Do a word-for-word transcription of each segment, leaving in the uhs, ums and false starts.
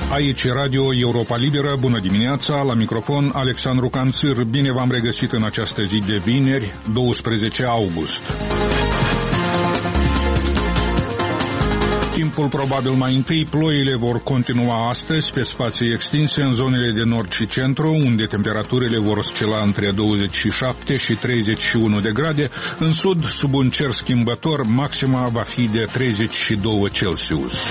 Aici Radio Europa Liberă, bună dimineața, la microfon Alexandru Canțir. Bine v-am regăsit în această zi de vineri, douăsprezece august. Timpul probabil mai întâi, ploile vor continua astăzi pe spații extinse în zonele de nord și centru, unde temperaturile vor oscila între douăzeci și șapte și treizeci și unu de grade. În sud, sub un cer schimbător, maxima va fi de treizeci și doi Celsius.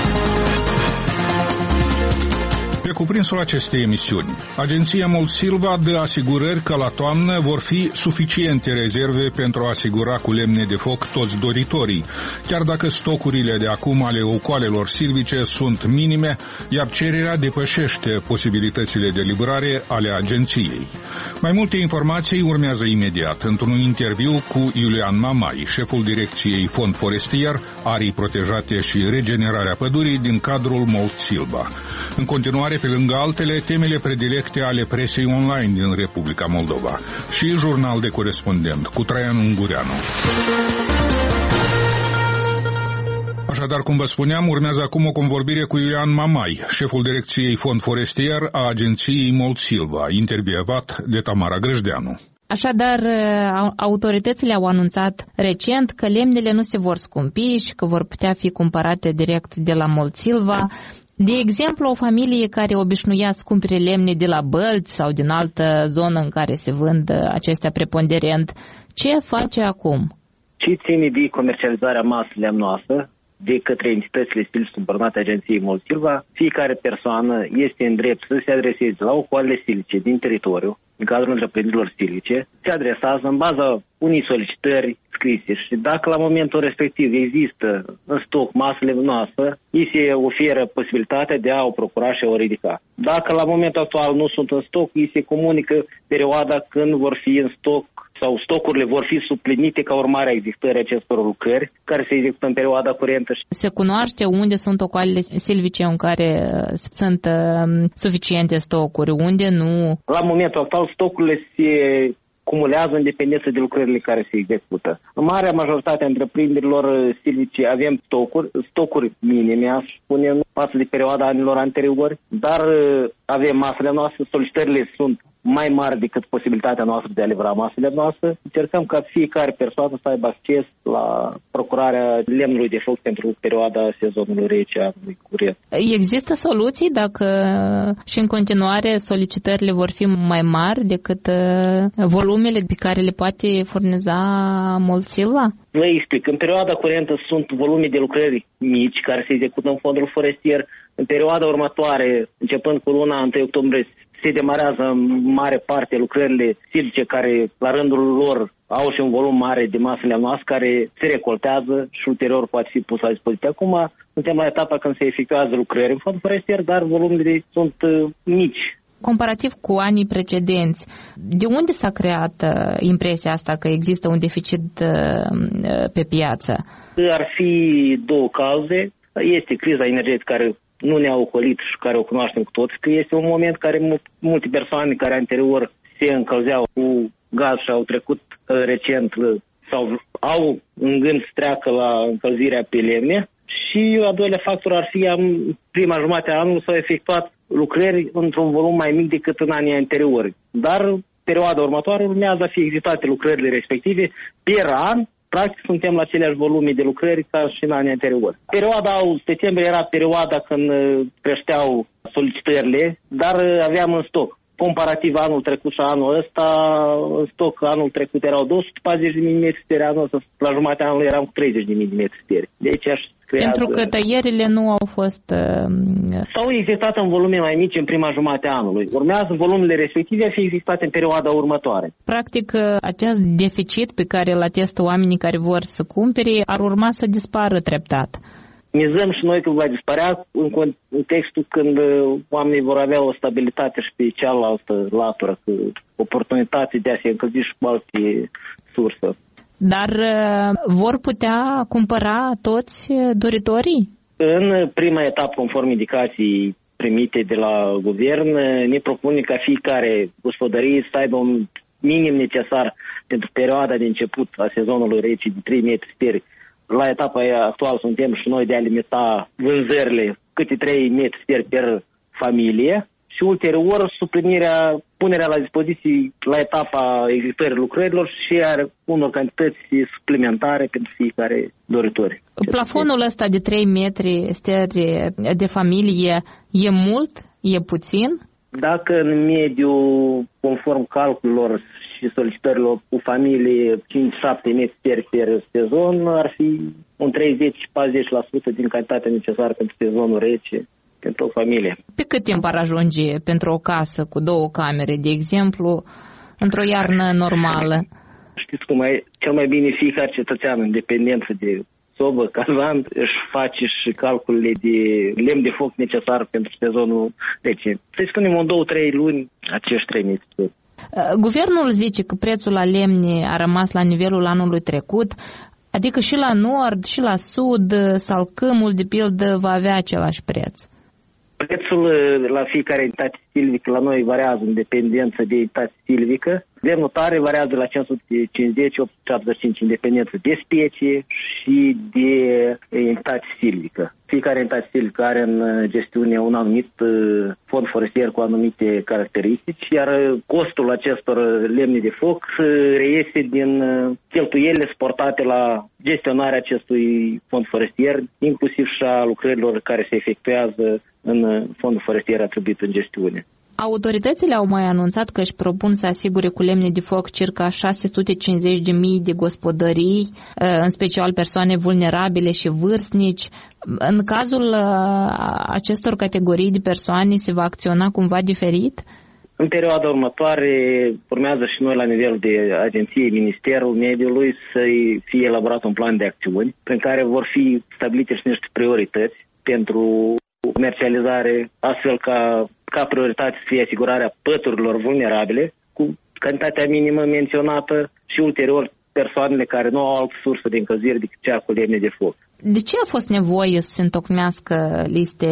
Pe cuprinsul acestei emisiuni, Agenția Molsilva dă asigurări că la toamnă vor fi suficiente rezerve pentru a asigura cu lemne de foc toți doritorii, chiar dacă stocurile de acum ale ocoalelor silvice sunt minime, iar cererea depășește posibilitățile de livrare ale agenției. Mai multe informații urmează imediat într-un interviu cu Iulian Mamai, șeful direcției Fond Forestier, Arii Protejate și Regenerarea Pădurii din cadrul Molsilva. În continuare, pe lângă altele, temele predilecte ale presei online din Republica Moldova și jurnal de corespondent cu Traian Ungureanu. Așadar, cum vă spuneam, urmează acum o convorbire cu Iulian Mamai, șeful direcției Fond Forestier a agenției Molsilva, intervievat de Tamara Grăjdeanu. Așadar, autoritățile au anunțat recent că lemnele nu se vor scumpi și că vor putea fi cumpărate direct de la Molsilva. De exemplu, o familie care obișnuia să cumpere lemne de la Bălți sau din altă zonă în care se vând acestea preponderent, ce face acum? Ce ține de comercializarea masă lemnoasă de către entitățile silvice subordonate agenției Molsilva, fiecare persoană este în drept să se adreseze la ocoalele silvice din teritoriu, în cadrul întreprinderilor silvice, se adresează în baza unei solicitări scrise și dacă la momentul respectiv există în stoc masă lemnoasă, îi se oferă posibilitatea de a o procura și a o ridica. Dacă la momentul actual nu sunt în stoc, îi se comunică perioada când vor fi în stoc sau stocurile vor fi suplinite ca urmare a existării acestor lucrări care se execută în perioada curentă. Se cunoaște unde sunt ocoalele silvice în care sunt uh, suficiente stocuri, unde nu? La momentul actual stocurile se cumulează în dependență de lucrările care se execută. În marea majoritate a întreprinderilor silvice avem stocuri, stocuri minime, aș spune, față de perioada anilor anteriori, dar avem masele noastre, solicitările sunt mai mari decât posibilitatea noastră de a livra masele noastre. Încercăm ca fiecare persoană să aibă acces la procurarea lemnului de foc pentru perioada sezonului rece anului curent. Există soluții dacă și în continuare solicitările vor fi mai mari decât volumele pe care le poate furniza Molsilva? Vă explic. În perioada curentă sunt volume de lucrări mici care se execută în fondul forestier. În perioada următoare, începând cu luna întâi octombrie, se demarează în mare parte lucrările silvice care, la rândul lor, au și un volum mare de masă lemnoasă care se recoltează și ulterior poate fi pus la dispoziție. Acum suntem la etapa când se efectuează lucrări în fond forestier, dar volumele sunt uh, mici. Comparativ cu anii precedenți, de unde s-a creat uh, impresia asta că există un deficit uh, pe piață? Ar fi două cauze. Este criza energetică care nu ne-a ocolit și care o cunoaștem cu toți, că este un moment care multe persoane care anterior se încălzeau cu gaz și au trecut uh, recent uh, sau au în gând să treacă la încălzirea pe lemne. Și a doilea factor ar fi, în prima jumătate a anului s-au efectuat lucrări într-un volum mai mic decât în anii anteriori. Dar perioada următoare urmează a fi executate lucrările respective per an. Practic suntem la aceleași volume de lucrări ca și în anii anteriori. Perioada august-septembrie era perioada când creșteau solicitările, dar aveam în stoc. Comparativ anul trecut și anul ăsta, în stoc anul trecut erau două sute patruzeci de milimetri steri, anul ăsta la jumătatea anului eram cu treizeci de milimetri steri. Deci aș creează... Pentru că tăierile nu au fost... Uh... S-au executat în volume mai mici în prima jumătate a anului. Urmează volumele respective a fi executate în perioada următoare. Practic, acest deficit pe care îl atestă oamenii care vor să cumpere ar urma să dispară treptat. Mizăm și noi că va dispărea în contextul când oamenii vor avea o stabilitate și pe cealaltă latură, cu oportunitate de a se încălzi și cu alte surse. Dar vor putea cumpăra toți doritorii? În prima etapă, conform indicații primite de la guvern, ne propune ca fiecare gospodărie să aibă un minim necesar pentru perioada de început a sezonului rece de trei metri steri. La etapa actuală suntem și noi de a limita vânzările câte trei metri steri per familie și ulterior suplinirea, punerea la dispoziție la etapa executării lucrărilor și a unor cantități suplimentare pentru fiecare doritor. Plafonul ăsta de trei metri steri de familie e mult? E puțin? Dacă în mediu, conform calculelor și solicitărilor cu familie, cinci șapte metri steri per sezon, ar fi un treizeci patruzeci la sută din cantitatea necesară pentru sezonul rece, pentru o familie. Pe cât timp ar ajunge pentru o casă cu două camere, de exemplu, într-o iarnă normală? Știți cum e? Cel mai bine fiecare cetățean, în dependență de sobă, cazan, își face și calculele de lemn de foc necesar pentru sezonul rece. Să spunem, în două trei luni, acești trei metri. Guvernul zice că prețul la lemne a rămas la nivelul anului trecut, adică și la nord, și la sud, Salcâmul, de pildă, va avea același preț. Prețul la fiecare entitate silvică la noi variază în dependență de entitate silvică. Lemnul tare variază la cinci sute cincizeci - opt sute șaptezeci și cinci în dependență de specie și de entitate silvică. Fiecare entitate silvică are în gestiune un anumit fond forestier cu anumite caracteristici, iar costul acestor lemne de foc reiese din cheltuielile suportate la gestionarea acestui fond forestier, inclusiv și a lucrărilor care se efectuează în fondul forestier atribuit în gestiune. Autoritățile au mai anunțat că își propun să asigure cu lemne de foc circa șase sute cincizeci de mii de gospodării, în special persoane vulnerabile și vârstnici. În cazul acestor categorii de persoane se va acționa cumva diferit? În perioada următoare urmează și noi la nivel de agenție, Ministerul Mediului, să fie elaborat un plan de acțiuni prin care vor fi stabilite și niște priorități pentru comercializare, astfel ca, ca prioritate să fie asigurarea păturilor vulnerabile cu cantitatea minimă menționată și ulterior persoanele care nu au altă sursă de încălzire decât cea cu lemne de foc. De ce a fost nevoie să se întocmească liste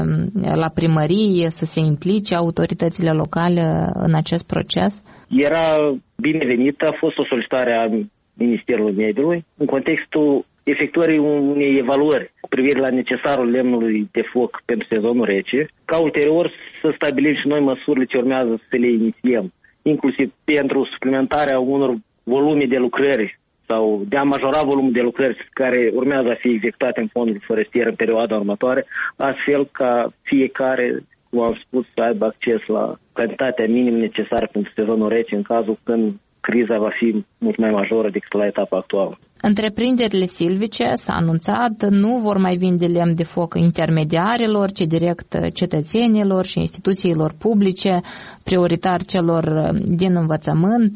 la primărie, să se implice autoritățile locale în acest proces? Era binevenită, a fost o solicitare a Ministerului Mediului în contextul efectuării unei evaluări cu privire la necesarul lemnului de foc pentru sezonul rece, ca ulterior să stabilim și noi măsurile ce urmează să le inițiem, inclusiv pentru suplimentarea unor volume de lucrări sau de a majora volumul de lucrări care urmează a fi executate în fondul forestier în perioada următoare, astfel ca fiecare, cum am spus, să aibă acces la cantitatea minimă necesară pentru sezonul rece în cazul când criza va fi mult mai majoră decât la etapa actuală. Întreprinderile silvice, s-a anunțat, nu vor mai vinde lemn de foc intermediarilor, ci direct cetățenilor și instituțiilor publice, prioritar celor din învățământ.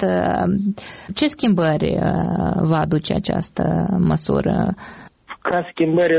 Ce schimbări va aduce această măsură? Ca schimbări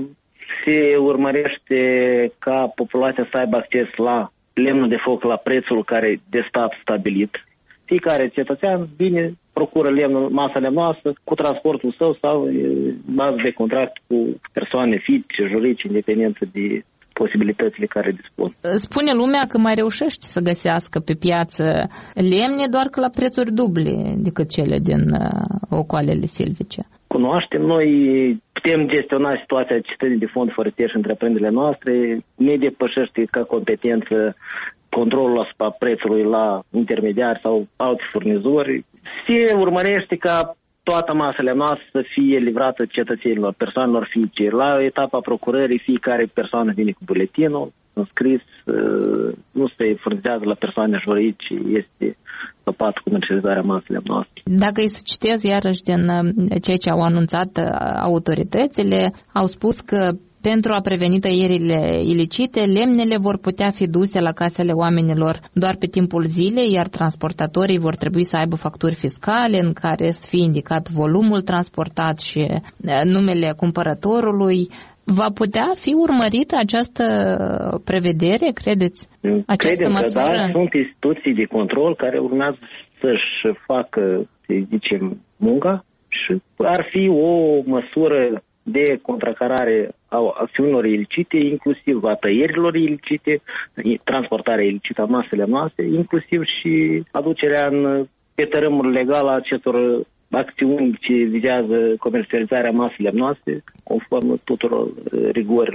se urmărește ca populația să aibă acces la lemnul de foc la prețul care de stat stabilit. Fiecare cetățean vine, procură lemnul, masa lemnoasă cu transportul său sau bază de contract cu persoane fizice, juridice, independentă de posibilitățile care dispun. Spune lumea că mai reușește să găsească pe piață lemne, doar că la prețuri duble decât cele din ocoalele silvice. Cunoaștem, noi putem gestiona situația cetățenii de fond forestier și întreprinderile noastre, ne depășește ca competență controlul asupra prețului la intermediari sau alți furnizori. Se urmărește ca toată masele noastre să fie livrată cetățenilor, persoanelor fizice. La etapa procurării, fiecare persoană vine cu buletinul înscris, nu se furnizează la persoane juridice, este stăpat comercializarea maselor noastre. Dacă îi să citez iarăși din ceea ce au anunțat autoritățile, au spus că pentru a preveni tăierile ilicite, lemnele vor putea fi duse la casele oamenilor doar pe timpul zilei, iar transportatorii vor trebui să aibă facturi fiscale în care să fie indicat volumul transportat și numele cumpărătorului. Va putea fi urmărită această prevedere, credeți? Această Credem măsură? Că da, sunt instituții de control care urmează să-și facă, să zicem, munca și ar fi o măsură de contracarare a acțiunilor ilicite, inclusiv a tăierilor ilicite, transportarea ilicită a masele noastre, inclusiv și aducerea în, pe tărâmul legal a acestor acțiuni ce vizează comercializarea maselor noastre, conform tuturor rigorilor.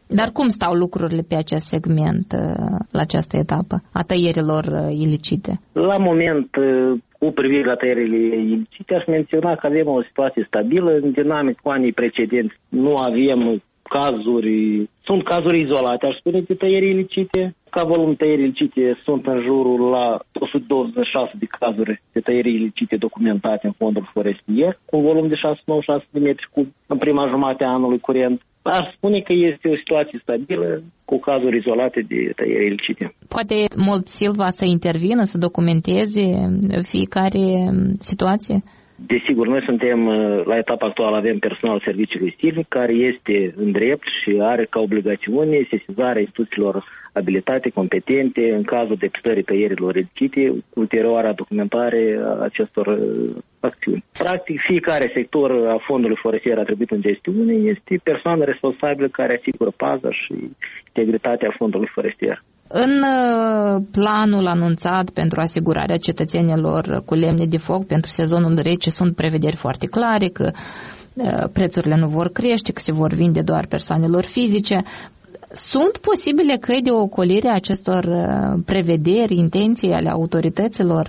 Dar cum stau lucrurile pe acest segment la această etapă a tăierilor ilicite? La moment, cu privire la tăierile ilicite, aș menționa că avem o situație stabilă. În dinamic cu anii precedenți nu avem cazuri, sunt cazuri izolate, aș spune, de tăieri ilicite. Ca volum tăieri ilicite sunt în jurul la o sută douăzeci și șase de cazuri de tăieri ilicite documentate în fondul forestier, cu un volum de șase sute nouăzeci și șase de metri cub în prima jumătate a anului curent. Aș spune că este o situație stabilă, cu cazuri izolate de tăieri ilicite. Poate Mold Silva să intervină, să documenteze fiecare situație? Desigur, noi suntem, la etapa actuală, avem personal serviciului silvic care este în drept și are ca obligațiune sesizarea instituțiilor abilitate, competente, în cazul depistării tăierilor ilicite, ulterioara documentare a acestor acțiuni. Practic, fiecare sector a fondului forestier atribuit în gestiune este persoană responsabilă care asigură paza și integritatea fondului forestier. În planul anunțat pentru asigurarea cetățenilor cu lemne de foc pentru sezonul rece sunt prevederi foarte clare că prețurile nu vor crește, că se vor vinde doar persoanelor fizice. Sunt posibile căi de ocolire a acestor prevederi, intenții ale autorităților?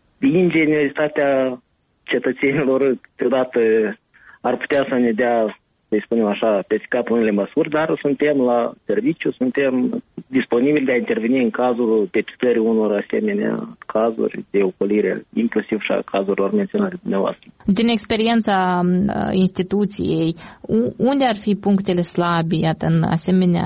Ingenuitatea cetățenilor câteodată ar putea să ne dea, să spunem așa, pe cap unele măsuri, dar suntem la serviciu, suntem disponibili de a interveni în cazul depistării unor asemenea cazuri de ocolire, inclusiv și a cazurilor menționate dumneavoastră. Din experiența instituției, unde ar fi punctele slabe, iată, în asemenea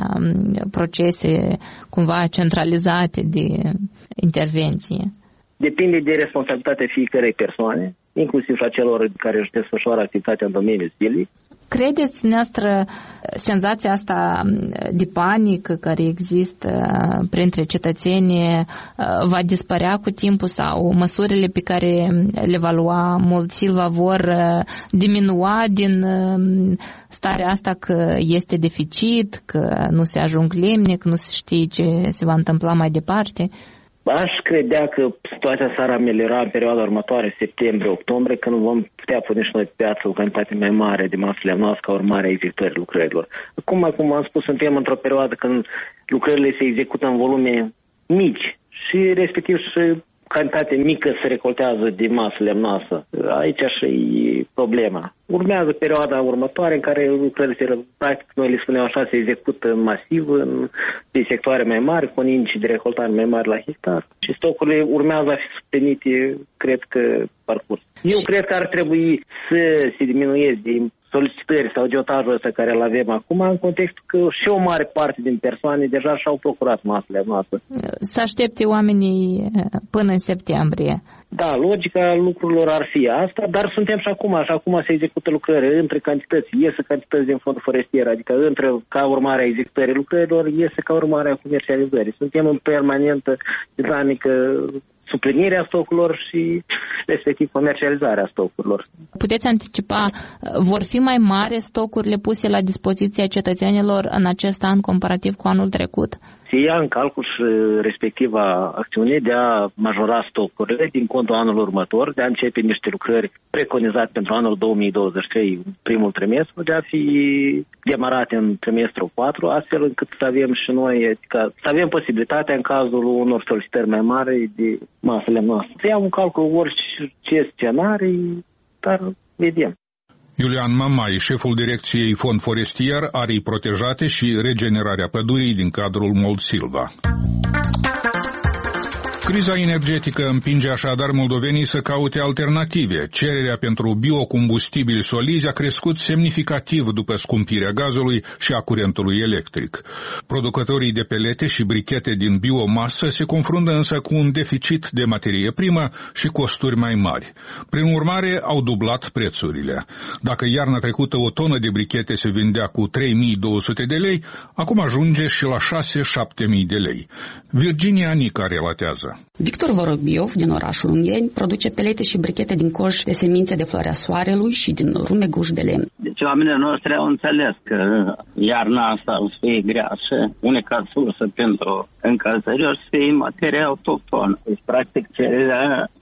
procese cumva centralizate de intervenție? Depinde de responsabilitatea fiecărei persoane, inclusiv a celor care își desfășoară activitatea în domeniul zilnic. Credeți, noastră, senzația asta de panică care există printre cetățeni va dispărea cu timpul sau măsurile pe care le va lua Mold Silva vor diminua din starea asta că este deficit, că nu se ajung lemne, că nu se știe ce se va întâmpla mai departe? Aș credea că situația s-ar ameliora în perioada următoare, septembrie-octombrie, când vom putea pune și noi pe piață o cantitate mai mare de masă lemnoasă ca urmare a executării lucrărilor. Acum, cum am spus, suntem într-o perioadă când lucrările se execută în volume mici și respectiv și cantitate mică se recoltează de masă lemnoasă. Aici și e problema. Urmează perioada următoare în care lucrările, practic, noi le spunem așa, se execută masiv în de sectoare mai mari, cu indici de recoltare mai mari la hectar. Și stocurile urmează a fi sustenite, cred că, parcurs. Eu cred că ar trebui să se diminueze din solicitări sau geotajul ăsta care îl avem acum, în contextul că și o mare parte din persoane deja și-au procurat masele noastre. Să aștepte oamenii până în septembrie. Da, logica lucrurilor ar fi asta, dar suntem și acum, și acum se execută lucrări între cantități, iese cantități din fondul forestier, adică între ca urmare a executării lucrărilor, iese ca urmare a comercializării. Suntem în permanentă dinamică suplinirea stocurilor și respectiv comercializarea stocurilor. Puteți anticipa, vor fi mai mari stocurile puse la dispoziția cetățenilor în acest an comparativ cu anul trecut? Se ia în calcul și respectiva acțiune de a majora stocurile din contul anului următor, de a începe niște lucrări preconizate pentru anul două mii douăzeci și trei, primul trimestru, de a fi demarate în trimestrul patru, astfel încât să avem și noi, adică să avem posibilitatea în cazul unor solicitări mai mari de masă lemnoasă. Se ia în calcul orice scenarii, dar vedem. Iulian Mamai, șeful direcției Fond Forestier, Arii Protejate și Regenerarea Pădurii din cadrul Mold Silva. Criza energetică împinge așadar moldovenii să caute alternative. Cererea pentru biocombustibili solizi a crescut semnificativ după scumpirea gazului și a curentului electric. Producătorii de pelete și brichete din biomasă se confruntă însă cu un deficit de materie primă și costuri mai mari. Prin urmare, au dublat prețurile. Dacă iarna trecută o tonă de brichete se vindea cu trei mii două sute de lei, acum ajunge și la șase-șapte mii de lei. Virginia Nica relatează. Victor Vorobiov, din orașul Ungheni, produce pelete și brichete din coș de semințe de floarea soarelui și din rumeguș de lemn. Deci oamenii noștri au înțeles că iarna asta o să fie grea și unica sursă pentru încălzări o să fie materia autohtonă. Deci, practic, cererea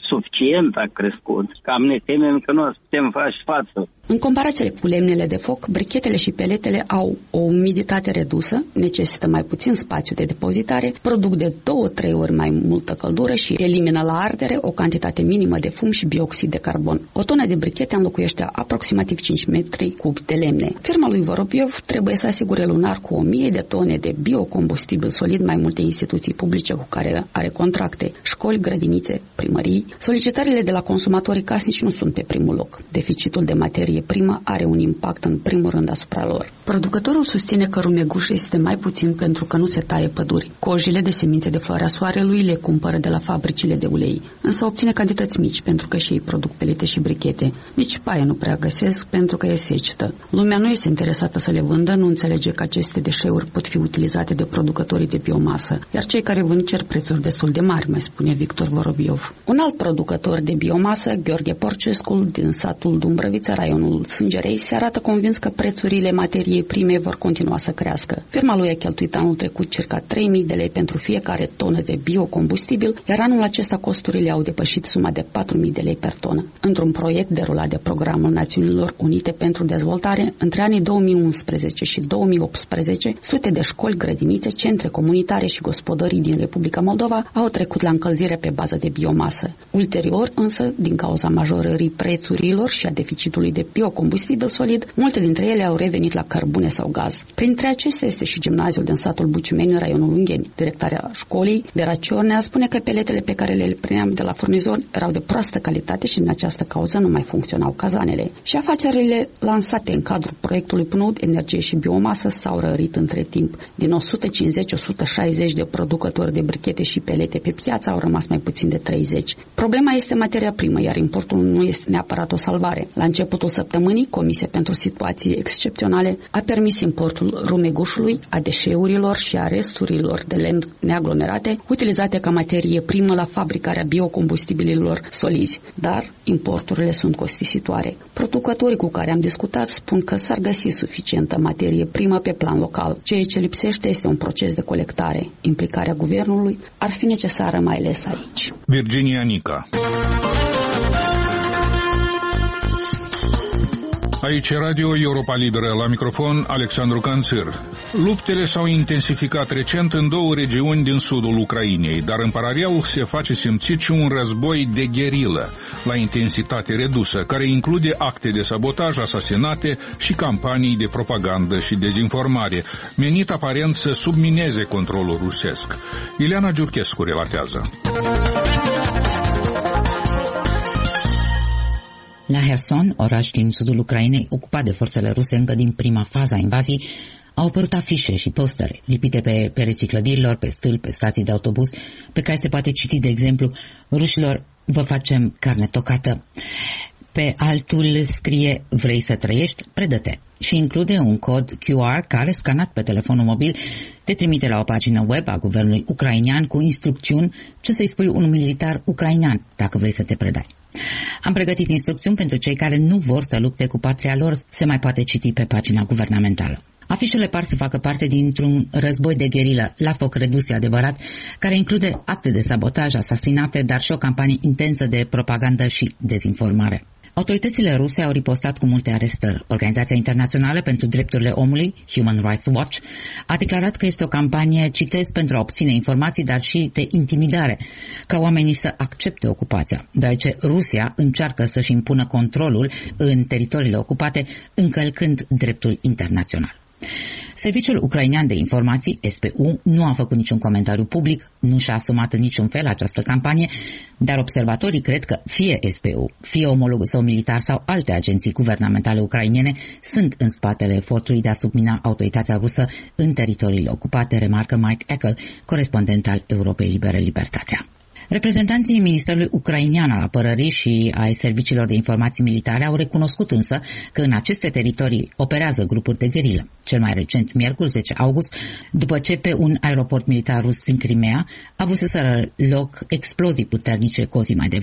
suficient a crescut. Cam ne temem că nu o să putem face față. În comparație cu lemnele de foc, brichetele și peletele au o umiditate redusă, necesită mai puțin spațiu de depozitare, produc de două-trei ori mai multă căldură și elimină la ardere o cantitate minimă de fum și bioxid de carbon. O tonă de brichete înlocuiește aproximativ cinci metri cub de lemne. Firma lui Vorobiov trebuie să asigure lunar cu o mie de tone de biocombustibil solid mai multe instituții publice cu care are contracte, școli, grădinițe, primării. Solicitările de la consumatorii casnici nu sunt pe primul loc. Deficitul de materie primă are un impact în primul rând asupra lor. Producătorul susține că rumeguș este mai puțin pentru că nu se taie păduri. Cojile de semințe de floarea soarelui le cumpără de la fabricile de ulei, însă obține cantități mici pentru că și ei produc pelete și brichete. Nici paie nu prea găsesc pentru că e secetă. Lumea nu este interesată să le vândă, nu înțelege că aceste deșeuri pot fi utilizate de producătorii de biomasă, iar cei care vând cer prețuri destul de mari, mai spune Victor Vorobiov. Un alt producător de biomasă, Gheorghe Porcescu, din satul Dumbrăvița, raionul Sângerei, se arată convins că prețurile materiei prime vor continua să crească. Firma lui a cheltuit anul trecut circa trei mii de lei pentru fiecare tonă de biocombustibil, iar anul acesta costurile au depășit suma de patru mii de lei per tonă. Într-un proiect derulat de Programul Națiunilor Unite pentru Dezvoltare, între anii două mii unsprezece și două mii optsprezece, sute de școli, grădinițe, centre comunitare și gospodării din Republica Moldova au trecut la încălzire pe bază de biomasă. Ulterior, însă, din cauza majorării prețurilor și a deficitului de biocombustibil solid, multe dintre ele au revenit la cărbune sau gaz. Printre acestea este și gimnaziul din satul Buciumeni, în raionul Ungheni. Directoarea școlii, Vera Ciornea, spune că peletele pe care le primeam de la furnizori erau de proastă calitate și din această cauză nu mai funcționau cazanele. Și afacerile lansate în cadrul proiectului P N U D, energie și biomasă, s-au rărit între timp. Din o sută cincizeci - o sută șaizeci de producători de brichete și pelete pe piață au rămas mai puțin de treizeci. Problema este materia primă, iar importul nu este neapărat o salvare. La începutul săptămânii, Comisia pentru Situații Excepționale a permis importul rumegușului, a deșeurilor și a resturilor de lemn neaglomerate utilizate ca materie primă la fabricarea biocombustibililor solizi, dar importurile sunt costisitoare. Producătorii cu care am discutat spun că s-ar găsi suficientă materie primă pe plan local. Ceea ce lipsește este un proces de colectare. Implicarea guvernului ar fi necesară mai ales aici. Virginia Nica. Aici Radio Europa Liberă, la microfon Alexandru Canțir. Luptele s-au intensificat recent în două regiuni din sudul Ucrainei, dar în paralel se face simțit și un război de gherilă, la intensitate redusă, care include acte de sabotaj, asasinate și campanii de propagandă și dezinformare, menit aparent să submineze controlul rusesc. Ileana Giurchescu relatează. La Herson, oraș din sudul Ucrainei, ocupat de forțele ruse încă din prima fază a invaziei, au apărut afișe și postere lipite pe pereții clădirilor, pe stâlpi, pe stații de autobuz, pe care se poate citi, de exemplu, rușilor, vă facem carne tocată. Pe altul scrie, vrei să trăiești? Predă-te. Și include un cod Q R care, scanat pe telefonul mobil, te trimite la o pagină web a guvernului ucrainean cu instrucțiuni ce să-i spui un militar ucrainean dacă vrei să te predai. Am pregătit instrucțiuni pentru cei care nu vor să lupte cu patria lor, se mai poate citi pe pagina guvernamentală. Afișele par să facă parte dintr-un război de gherilă, la foc redus, e adevărat, care include acte de sabotaj, asasinate, dar și o campanie intensă de propagandă și dezinformare. Autoritățile ruse au ripostat cu multe arestări. Organizația Internațională pentru Drepturile Omului, Human Rights Watch, a declarat că este o campanie, citez, pentru a obține informații, dar și de intimidare, ca oamenii să accepte ocupația, deoarece Rusia încearcă să-și impună controlul în teritoriile ocupate, încălcând dreptul internațional. Serviciul ucrainean de informații, S P U, nu a făcut niciun comentariu public, nu și-a asumat în niciun fel această campanie, dar observatorii cred că fie S P U, fie omologul său militar sau alte agenții guvernamentale ucrainene sunt în spatele efortului de a submina autoritatea rusă în teritoriile ocupate, remarcă Mike Eckel, corespondent al Europei Libere Libertatea. Reprezentanții Ministerului Ucrainean al Apărării și ai serviciilor de informații militare au recunoscut însă că în aceste teritorii operează grupuri de gherilă. Cel mai recent, miercuri zece august, după ce pe un aeroport militar rus din Crimea a avut să loc explozii puternice cu o zi mai devreme.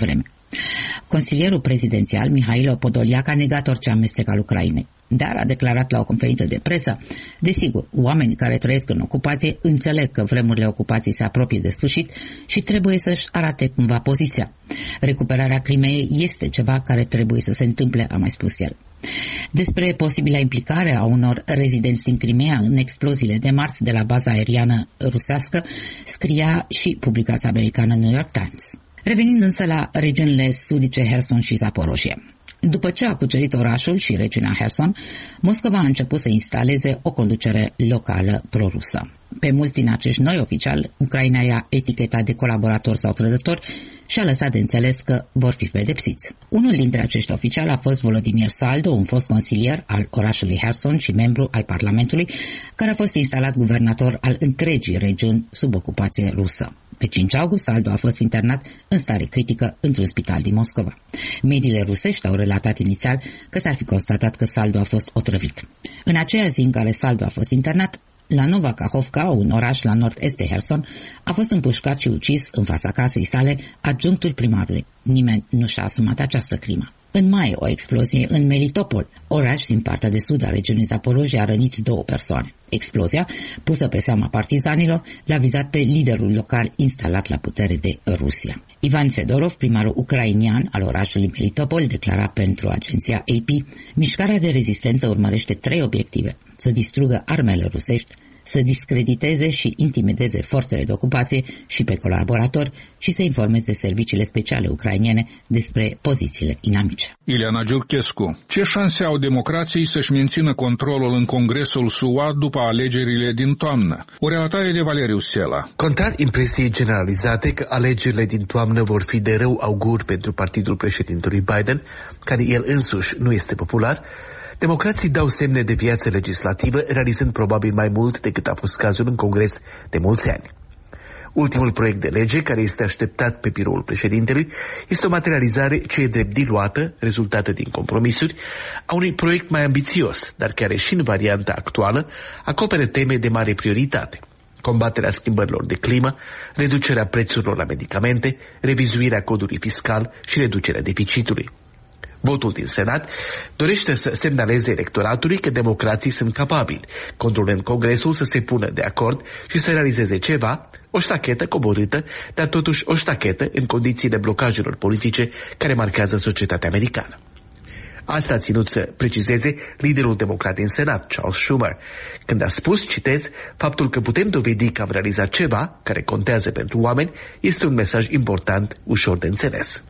Consilierul prezidențial Mihailo Podoliac a negat orice amestec al Ucrainei, dar a declarat la o conferință de presă: desigur, oamenii care trăiesc în ocupație înțeleg că vremurile ocupației se apropie de sfârșit și trebuie să-și arate cumva poziția. Recuperarea Crimeei este ceva care trebuie să se întâmple, a mai spus el. Despre posibila implicare a unor rezidenți din Crimea în exploziile de marți de la baza aeriană rusească scria și publicația americană New York Times. Revenind însă la regiunile sudice Herson și Zaporozhye. După ce a cucerit orașul și regiunea Herson, Moscova a început să instaleze o conducere locală prorusă. Pe mulți din acești noi oficiali, Ucraina i-a etichetat de colaboratori sau trădători și a lăsat de înțeles că vor fi pedepsiți. Unul dintre acești oficiali a fost Volodymyr Saldo, un fost consilier al orașului Herson și membru al Parlamentului, care a fost instalat guvernator al întregii regiuni sub ocupație rusă. Pe cinci august, Saldo a fost internat în stare critică într-un spital din Moscova. Mediile rusești au relatat inițial că s-ar fi constatat că Saldo a fost otrăvit. În aceea zi în care Saldo a fost internat, la Nova Kahovka, un oraș la nord-est de Herson, a fost împușcat și ucis în fața casei sale adjunctul primarului. Nimeni nu și-a asumat această crimă. În mai, o explozie în Melitopol, oraș din partea de sud a regiunii Zaporozhye, a rănit două persoane. Explozia, pusă pe seama partizanilor, l-a vizat pe liderul local instalat la putere de Rusia. Ivan Fedorov, primarul ucrainian al orașului Melitopol, declara pentru agenția A P: mișcarea de rezistență urmărește trei obiective: să distrugă armele rusești, să discrediteze și intimideze forțele de ocupație și pe colaboratori și să informeze serviciile speciale ucrainene despre pozițiile inamice. Ileana Giurchescu, ce șanse au democrații să-și mențină controlul în Congresul S U A după alegerile din toamnă? O relatare de Valeriu Sela. Contrar impresiei generalizate că alegerile din toamnă vor fi de rău augur pentru partidul președintelui Biden, care el însuși nu este popular, democrații dau semne de viață legislativă, realizând probabil mai mult decât a fost cazul în Congres de mulți ani. Ultimul proiect de lege, care este așteptat pe biroul președintelui, este o materializare ce e drept diluată, rezultată din compromisuri, a unui proiect mai ambițios, dar care și în varianta actuală acoperă teme de mare prioritate: combaterea schimbărilor de climă, reducerea prețurilor la medicamente, revizuirea codului fiscal și reducerea deficitului. Votul din Senat dorește să semnaleze electoratului că democrații sunt capabili, controlând Congresul să se pună de acord și să realizeze ceva, o ștachetă coborâtă, dar totuși o ștachetă în condițiile blocajelor politice care marchează societatea americană. Asta a ținut să precizeze liderul democrat din Senat, Charles Schumer, când a spus, citez, faptul că putem dovedi că am realizat ceva care contează pentru oameni este un mesaj important, ușor de înțeles.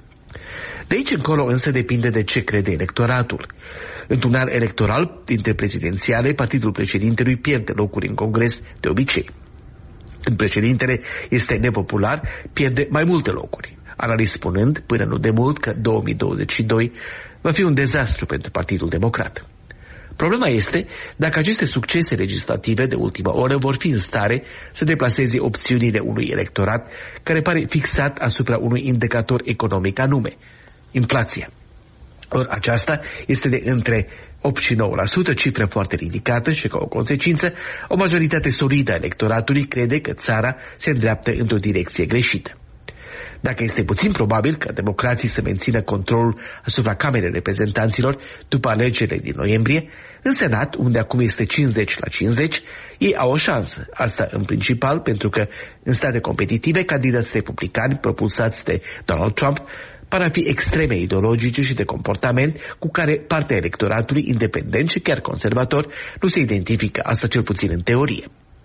De aici încolo însă depinde de ce crede electoratul. Într-un an electoral dintre prezidențiale, partidul președintelui pierde locuri în Congres de obicei. Când președintele este nepopular, pierde mai multe locuri, analiști spunând, până nu de mult, că două mii douăzeci și doi va fi un dezastru pentru Partidul Democrat. Problema este dacă aceste succese legislative de ultimă oră vor fi în stare să deplaseze opțiunile unui electorat care pare fixat asupra unui indicator economic anume, inflația. Or, aceasta este de între opt și nouă la sută, cifră foarte ridicată și, ca o consecință, o majoritate solidă a electoratului crede că țara se îndreaptă într-o direcție greșită. Dacă este puțin probabil ca democrații să mențină controlul asupra Camerei Reprezentanților după alegerile din noiembrie, în Senat, unde acum este cincizeci la cincizeci, ei au o șansă. Asta în principal pentru că în state competitive, candidați republicani propulsați de Donald Trump par a fi extreme ideologice și de comportament cu care partea electoratului independent și chiar conservator nu se identifică, asta cel puțin în teorie.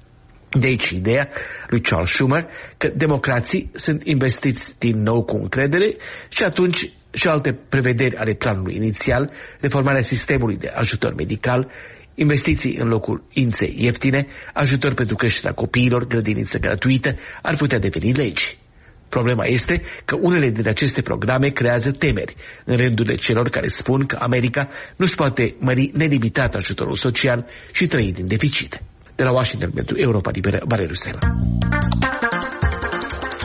De aici ideea lui Charles Schumer că democrații sunt investiți din nou cu încredere și atunci și alte prevederi ale planului inițial, reformarea sistemului de ajutor medical, investiții în locuințe ieftine, ajutor pentru creșterea copiilor, grădiniță gratuită, ar putea deveni legi. Problema este că unele din aceste programe creează temeri în rândurile celor care spun că America nu-și poate mări nelimitat ajutorul social și trăi din deficite. De la Washington pentru Europa Liberă, Valeriu Sela.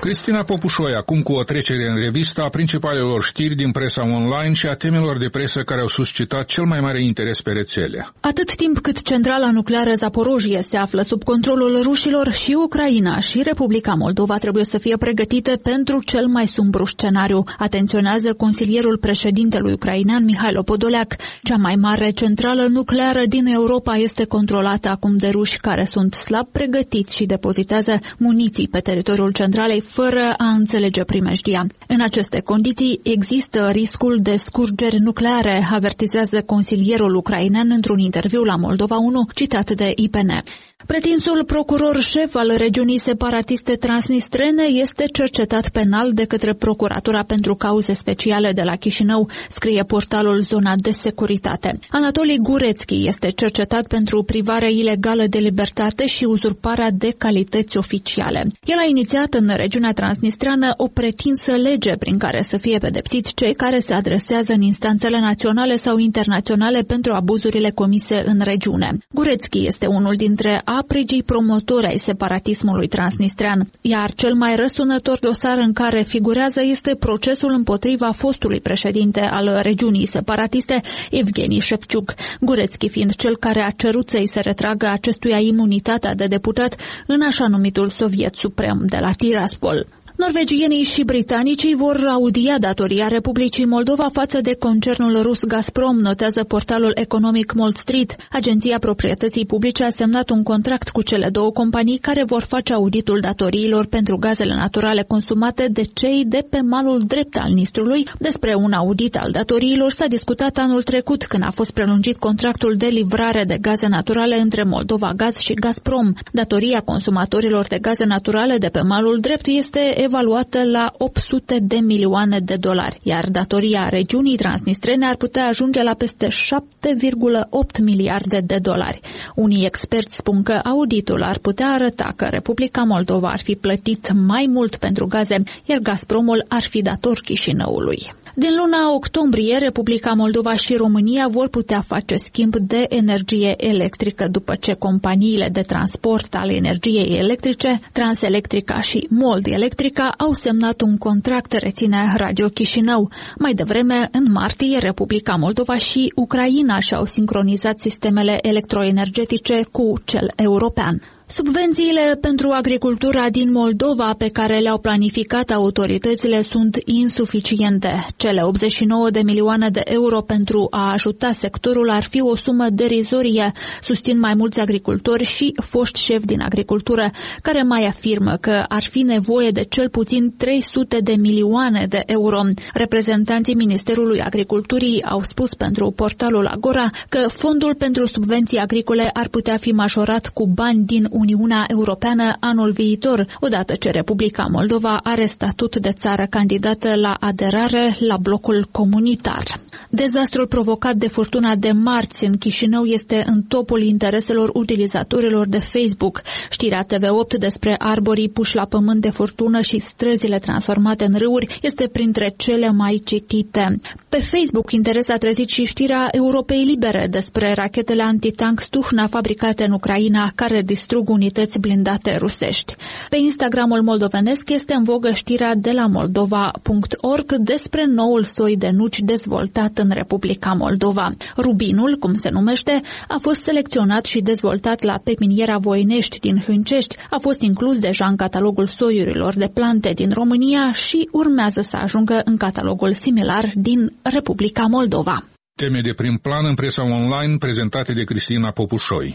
Cristina Popușoi, acum cu o trecere în revistă a principalelor știri din presa online și a temelor de presă care au suscitat cel mai mare interes pe rețele. Atât timp cât centrala nucleară Zaporojie se află sub controlul rușilor, și Ucraina și Republica Moldova trebuie să fie pregătite pentru cel mai sumbru scenariu, atenționează consilierul președintelui ucrainean Mihailo Podolyak. Cea mai mare centrală nucleară din Europa este controlată acum de ruși, care sunt slab pregătiți și depozitează muniții pe teritoriul centralei fără a înțelege primejdia. În aceste condiții există riscul de scurgeri nucleare, avertizează consilierul ucrainean într-un interviu la Moldova unu, citat de I P N. Pretinsul procuror șef al regiunii separatiste transnistrene este cercetat penal de către Procuratura pentru Cauze Speciale de la Chișinău, scrie portalul Zona de Securitate. Anatolii Gurețchi este cercetat pentru privare ilegală de libertate și uzurparea de calități oficiale. El a inițiat în regiunea transnistreană o pretinsă lege prin care să fie pedepsiți cei care se adresează în instanțele naționale sau internaționale pentru abuzurile comise în regiune. Gurețchi este unul dintre aprigii promotori ai separatismului transnistrean, iar cel mai răsunător dosar în care figurează este procesul împotriva fostului președinte al regiunii separatiste, Evgeni Șefciuc, Gurețchi fiind cel care a cerut să-i se retragă acestuia imunitatea de deputat în așa numitul Soviet Suprem de la Tiraspol. Norvegienii și britanicii vor audia datoria Republicii Moldova față de concernul rus Gazprom, notează portalul economic Wall Street. Agenția Proprietății Publice a semnat un contract cu cele două companii care vor face auditul datoriilor pentru gazele naturale consumate de cei de pe malul drept al Nistrului. Despre un audit al datoriilor s-a discutat anul trecut, când a fost prelungit contractul de livrare de gaze naturale între Moldova Gaz și Gazprom. Datoria consumatorilor de gaze naturale de pe malul drept este evaluată la opt sute de milioane de dolari, iar datoria regiunii transnistrene ar putea ajunge la peste șapte virgulă opt miliarde de dolari. Unii experți spun că auditul ar putea arăta că Republica Moldova ar fi plătit mai mult pentru gaze, iar Gazpromul ar fi dator Chișinăului. Din luna octombrie, Republica Moldova și România vor putea face schimb de energie electrică după ce companiile de transport ale energiei electrice, Transelectrica și Mold Electrica, au semnat un contract, reține Radio Chișinău. Mai devreme, în martie, Republica Moldova și Ucraina și-au sincronizat sistemele electroenergetice cu cel european. Subvențiile pentru agricultura din Moldova pe care le-au planificat autoritățile sunt insuficiente. Cele optzeci și nouă de milioane de euro pentru a ajuta sectorul ar fi o sumă derizorie, susțin mai mulți agricultori și foști șefi din agricultură, care mai afirmă că ar fi nevoie de cel puțin trei sute de milioane de euro. Reprezentanții Ministerului Agriculturii au spus pentru portalul Agora că fondul pentru subvenții agricole ar putea fi majorat cu bani din Uniunea Europeană anul viitor, odată ce Republica Moldova are statut de țară candidată la aderare la blocul comunitar. Dezastrul provocat de furtuna de marți în Chișinău este în topul intereselor utilizatorilor de Facebook. Știrea T V opt despre arborii puși la pământ de furtună și străzile transformate în râuri este printre cele mai citite. Pe Facebook interes a trezit și știrea Europei Libere despre rachetele antitank Stuhna fabricate în Ucraina, care distrug unități blindate rusești. Pe Instagramul moldovenesc este în vogă știrea de la moldova punct org despre noul soi de nuci dezvoltat în Republica Moldova. Rubinul, cum se numește, a fost selecționat și dezvoltat la pepiniera Voinești din Hâncești, a fost inclus deja în catalogul soiurilor de plante din România și urmează să ajungă în catalogul similar din Republica Moldova. Teme de prim plan în presa online prezentate de Cristina Popușoi.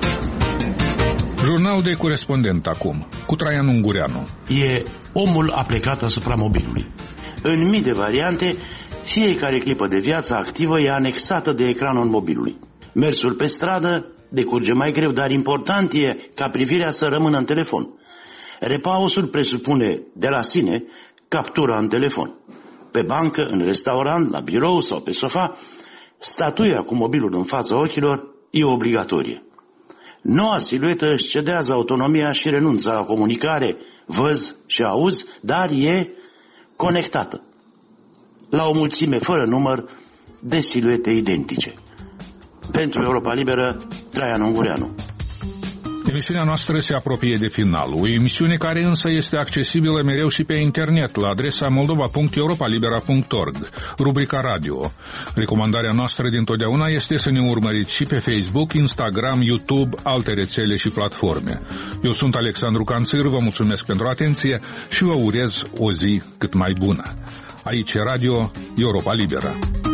Jurnal de corespondent acum, cu Traian Ungureanu. E omul a plecat asupra mobilului. În mii de variante, fiecare clipă de viață activă e anexată de ecranul mobilului. Mersul pe stradă decurge mai greu, dar important e ca privirea să rămână în telefon. Repausul presupune de la sine captura în telefon. Pe bancă, în restaurant, la birou sau pe sofa, statuia cu mobilul în fața ochilor e obligatorie. Noua siluetă își cedează autonomia și renunță la comunicare, văz și auz, dar e conectată la o mulțime fără număr de siluete identice. Pentru Europa Liberă, Traian Ungureanu. Emisiunea noastră se apropie de final, o emisiune care însă este accesibilă mereu și pe internet la adresa moldova punct europa libera punct org, rubrica radio. Recomandarea noastră dintotdeauna este să ne urmăriți și pe Facebook, Instagram, YouTube, alte rețele și platforme. Eu sunt Alexandru Canțir, vă mulțumesc pentru atenție și vă urez o zi cât mai bună. Aici e Radio Europa Liberă.